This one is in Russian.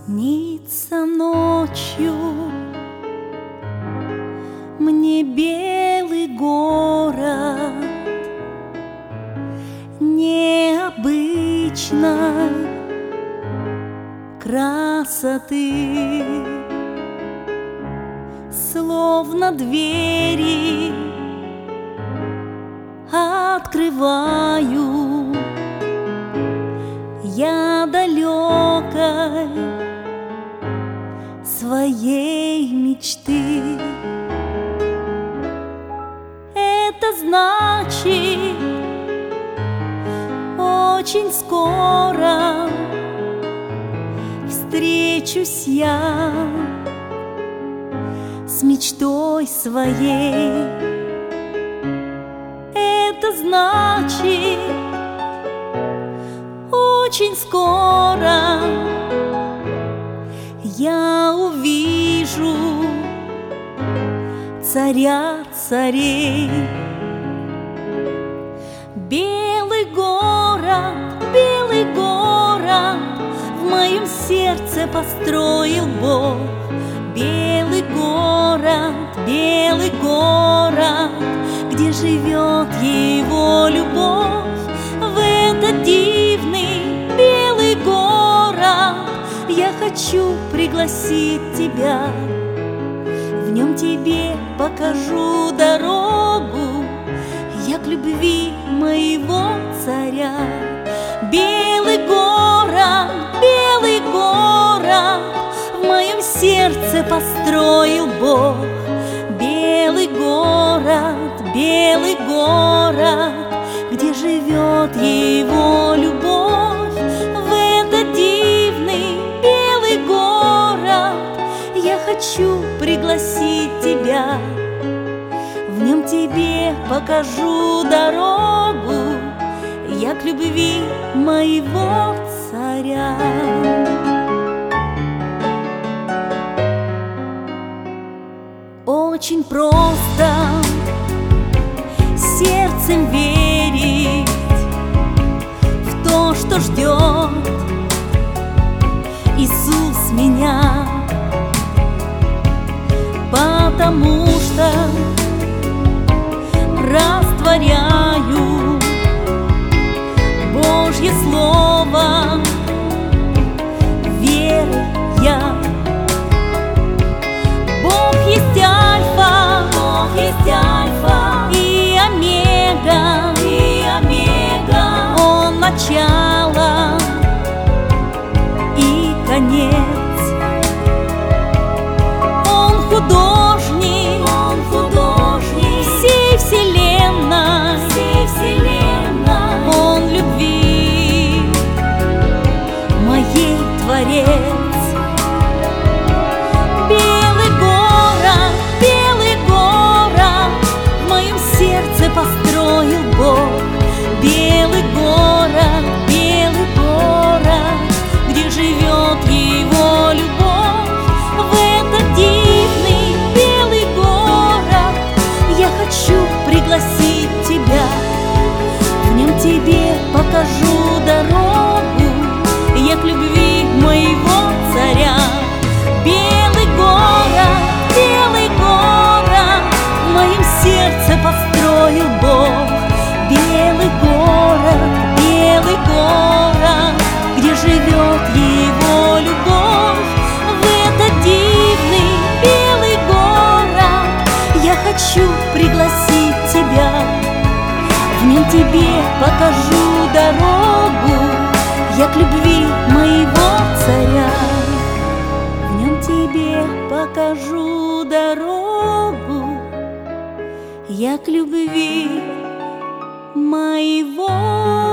Снится ночью мне белый город необычной красоты, словно двери открываю я далекой своей мечты. Это значит, очень скоро встречусь я с мечтой своей. Это значит, очень скоро я увижу царя царей. Белый город в моем сердце построил Бог. Белый город, где живет Его любовь. В этот дивный белый город я хочу пригласить тебя. В нем тебе покажу дорогу я к любви моего царя. Белый город, в моем сердце построил Бог. Белый город, где живет Его любовь. В этот дивный белый город я хочу пригласить тебя. В нем тебе покажу дорогу я к любви моего царя. Очень просто сердцем верить в то, что ждет Иисус меня, потому что растворяю Божье Слово верой я. Бог есть Альфа и Омега, Он начало и конец. Он художник всей вселенной, Он любви моей творец. Белый город в моем сердце построил Бог. Белый город, где живет Его любовь. В этот дивный белый город я хочу пригласить тебя. В нем тебе покажу дорогу я к любви моего царя. Белый город, в моем сердце построил Бог. Белый город, где живет Его любовь. В этот дивный белый город я хочу пригласить тебя. В нем тебе покажу дорогу я к любви моего царя. В нем тебе покажу дорогу я к любви моего